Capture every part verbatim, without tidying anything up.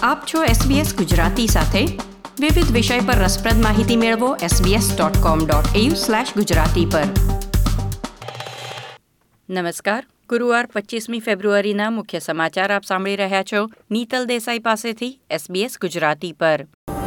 આપ છો એસબીએસ ગુજરાતી સાથે. વિવિધ વિષય પર રસપ્રદ માહિતી મેળવો SBS dot com dot au slash Gujarati પર. નમસ્કાર. ગુરુવાર પચીસમી ફેબ્રુઆરીના મુખ્ય સમાચાર આપ સાંભળી રહ્યા છો નીતલ દેસાઈ પાસેથી એસબીએસ ગુજરાતી પર.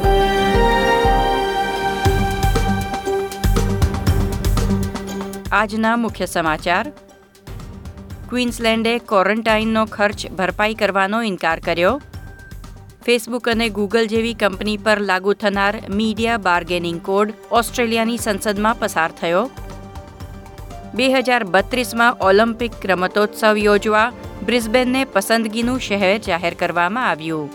આજના મુખ્ય સમાચાર. ક્વીન્સલેન્ડે ક્વોરન્ટાઇનનો ખર્ચ ભરપાઈ કરવાનો ઇનકાર કર્યો. ફેસબુક અને ગૂગલ જેવી કંપની પર લાગુ થનાર મીડિયા બાર્ગેનિંગ કોડ ઓસ્ટ્રેલિયાની સંસદમાં પસાર થયો. બે હજાર બત્રીસમાં ઓલિમ્પિક રમતોત્સવ યોજવા બ્રિસ્બેનને પસંદગીનું શહેર જાહેર કરવામાં આવ્યું.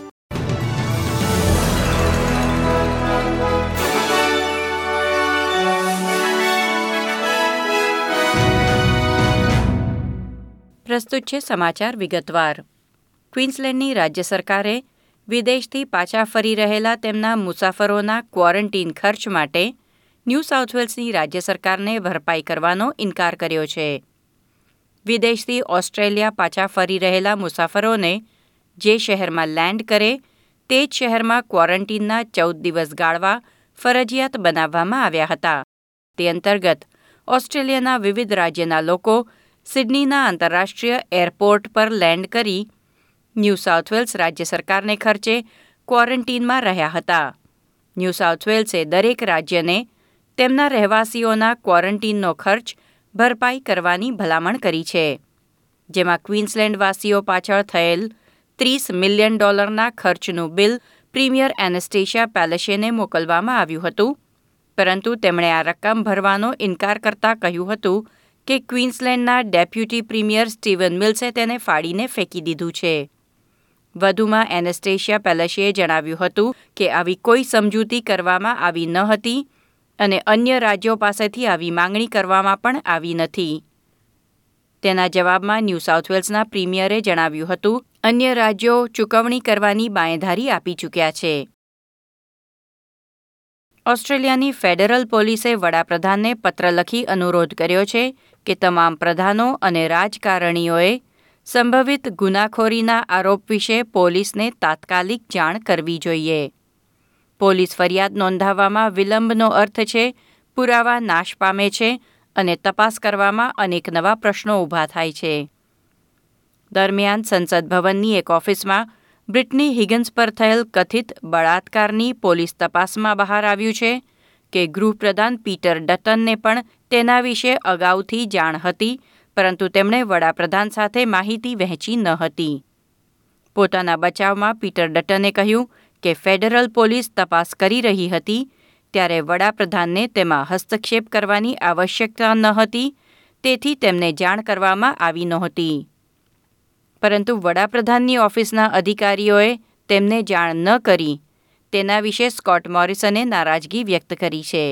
પ્રસ્તુત છે સમાચાર વિગતવાર. ક્વીન્સલેન્ડની રાજ્ય સરકારે વિદેશથી પાછા ફરી રહેલા તેમના મુસાફરોના ક્વોરન્ટીન ખર્ચ માટે ન્યૂ સાઉથ વેલ્સની રાજ્ય સરકારને ભરપાઈ કરવાનો ઇનકાર કર્યો છે. વિદેશથી ઓસ્ટ્રેલિયા પાછા ફરી રહેલા મુસાફરોને જે શહેરમાં લેન્ડ કરે તે જ શહેરમાં ક્વોરન્ટીનના ચૌદ દિવસ ગાળવા ફરજિયાત બનાવવામાં આવ્યા હતા. તે અંતર્ગત ઓસ્ટ્રેલિયાના વિવિધ રાજ્યના લોકો સિડનીના આંતરરાષ્ટ્રીય એરપોર્ટ પર લેન્ડ કરી ન્યૂ સાઉથ વેલ્સ રાજ્ય સરકારને ખર્ચે ક્વોરન્ટીનમાં રહ્યા હતા. ન્યૂ સાઉથ વેલ્સે દરેક રાજ્યને તેમના રહેવાસીઓના ક્વોરન્ટીનનો ખર્ચ ભરપાઈ કરવાની ભલામણ કરી છે, જેમાં ક્વીન્સલેન્ડવાસીઓ પાછળ થયેલ ત્રીસ મિલિયન ડોલરના ખર્ચનું બિલ પ્રીમિયર એનેસ્ટેશિયા પેલેશેને મોકલવામાં આવ્યું હતું, પરંતુ તેમણે આ રકમ ભરવાનો ઇનકાર કરતા કહ્યું હતું કે ક્વીન્સલેન્ડના ડેપ્યુટી પ્રીમિયર સ્ટીવન મિલ્સે તેને ફાડીને ફેંકી દીધું છે. વધુમાં એનેસ્ટેશિયા પેલેશેએ જણાવ્યું હતું કે આવી કોઈ સમજૂતી કરવામાં આવી ન હતી અને અન્ય રાજ્યો પાસેથી આવી માંગણી કરવામાં પણ આવી નથી. તેના જવાબમાં ન્યૂ સાઉથ વેલ્સના પ્રીમિયરે જણાવ્યું હતું અન્ય રાજ્યો ચૂકવણી કરવાની બાંયધારી આપી ચૂક્યા છે. ઓસ્ટ્રેલિયાની ફેડરલ પોલીસે વડાપ્રધાનને પત્ર લખી અનુરોધ કર્યો છે કે તમામ પ્રધાનો અને રાજકારણીઓએ સંભવિત ગુનાખોરીના આરોપ વિશે પોલીસને તાત્કાલિક જાણ કરવી જોઈએ. પોલીસ ફરિયાદ નોંધાવવામાં વિલંબનો અર્થ છે પુરાવા નાશ પામે છે અને તપાસ કરવામાં અનેક નવા પ્રશ્નો ઊભા થાય છે. દરમિયાન સંસદ ભવનની એક ઓફિસમાં બ્રિટની હિગન્સ પર થયેલ કથિત બળાત્કારની પોલીસ તપાસમાં બહાર આવ્યું છે કે ગૃહપ્રધાન પીટર ડટનને પણ તેના વિશે અગાઉથી જાણ હતી, પરંતુ તેમણે વડાપ્રધાન સાથે માહિતી વહેંચી ન હતી. પોતાના બચાવમાં પીટર ડટને કહ્યું કે ફેડરલ પોલીસ તપાસ કરી રહી હતી ત્યારે વડાપ્રધાનને તેમાં હસ્તક્ષેપ કરવાની આવશ્યકતા ન હતી, તેથી તેમને જાણ કરવામાં આવી નહોતી. પરંતુ વડાપ્રધાનની ઓફિસના અધિકારીઓએ તેમને જાણ ન કરી તેના વિશે સ્કોટ મોરિસને નારાજગી વ્યક્ત કરી છે.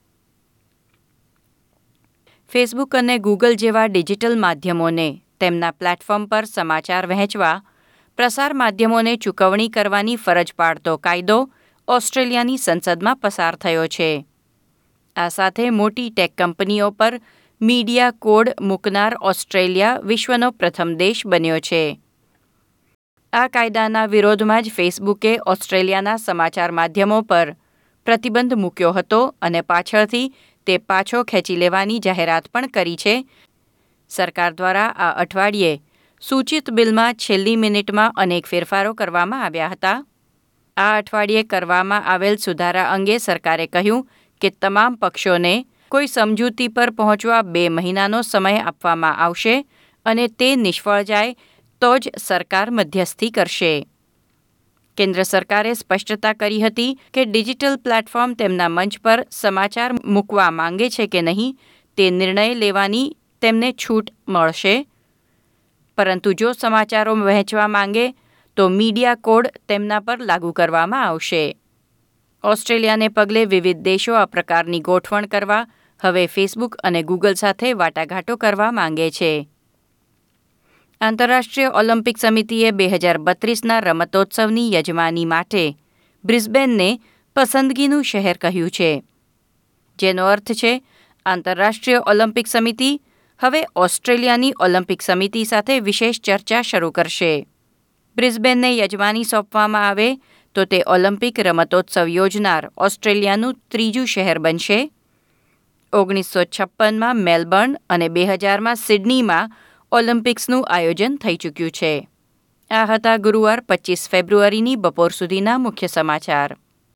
ફેસબુક અને ગૂગલ જેવા ડિજિટલ માધ્યમોને તેમના પ્લેટફોર્મ પર સમાચાર વહેંચવા પ્રસાર માધ્યમોને ચૂકવણી કરવાની ફરજ પાડતો કાયદો ઓસ્ટ્રેલિયાની સંસદમાં પસાર થયો છે. આ સાથે મોટી ટેક કંપનીઓ પર મીડિયા કોડ મૂકનાર ઓસ્ટ્રેલિયા વિશ્વનો પ્રથમ દેશ બન્યો છે. આ કાયદાના વિરોધમાં જ ફેસબુકે ઓસ્ટ્રેલિયાના સમાચાર માધ્યમો પર પ્રતિબંધ મૂક્યો હતો અને પાછળથી તે પાછો ખેંચી લેવાની જાહેરાત પણ કરી છે. સરકાર દ્વારા આ અઠવાડિયે સૂચિત બિલમાં છેલ્લી મિનિટમાં અનેક ફેરફારો કરવામાં આવ્યા હતા. આ અઠવાડિયે કરવામાં આવેલ સુધારા અંગે સરકારે કહ્યું કે તમામ પક્ષોને કોઈ સમજૂતી પર પહોંચવા બે મહિનાનો સમય આપવામાં આવશે અને તે નિષ્ફળ જાય તો જ સરકાર મધ્યસ્થી કરશે. કેન્દ્ર સરકારે સ્પષ્ટતા કરી હતી કે ડિજિટલ પ્લેટફોર્મ તેમના મંચ પર સમાચાર મૂકવા માંગે છે કે નહીં તે નિર્ણય લેવાની તેમને છૂટ મળશે, પરંતુ જો સમાચારો વહેંચવા માંગે તો મીડિયા કોડ તેમના પર લાગુ કરવામાં આવશે. ઓસ્ટ્રેલિયાને પગલે વિવિધ દેશો આ પ્રકારની ગોઠવણ કરવા હવે ફેસબુક અને ગૂગલ સાથે વાટાઘાટો કરવા માંગે છે. આંતરરાષ્ટ્રીય ઓલિમ્પિક સમિતિએ બે હજાર બત્રીસના રમતોત્સવની યજમાની માટે બ્રિસ્બેનને પસંદગીનું શહેર કહ્યું છે, જેનો અર્થ છે આંતરરાષ્ટ્રીય ઓલિમ્પિક સમિતિ હવે ઓસ્ટ્રેલિયાની ઓલિમ્પિક સમિતિ સાથે વિશેષ ચર્ચા શરૂ કરશે. બ્રિસ્બેનને યજમાની સોંપવામાં આવે તો તે ઓલિમ્પિક રમતોત્સવ યોજનાર ઓસ્ટ્રેલિયાનું ત્રીજું શહેર બનશે. ઓગણીસો છપ્પનમાં મેલબર્ન અને બે હજારમાં સિડનીમાં ઓલિમ્પિક્સનું આયોજન થઈ ચૂક્યું છે. આ હતા ગુરુવાર પચીસ ફેબ્રુઆરીની બપોર સુધીના મુખ્ય સમાચાર.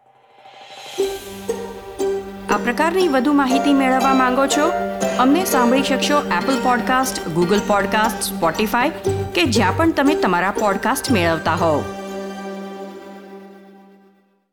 આ પ્રકારની વધુ માહિતી મેળવવા માંગો છો? અમને સાંભળી શકશો Apple podcast, Google podcast, Spotify કે જ્યાં પણ તમે તમારા પોડકાસ્ટ મેળવતા હોવ.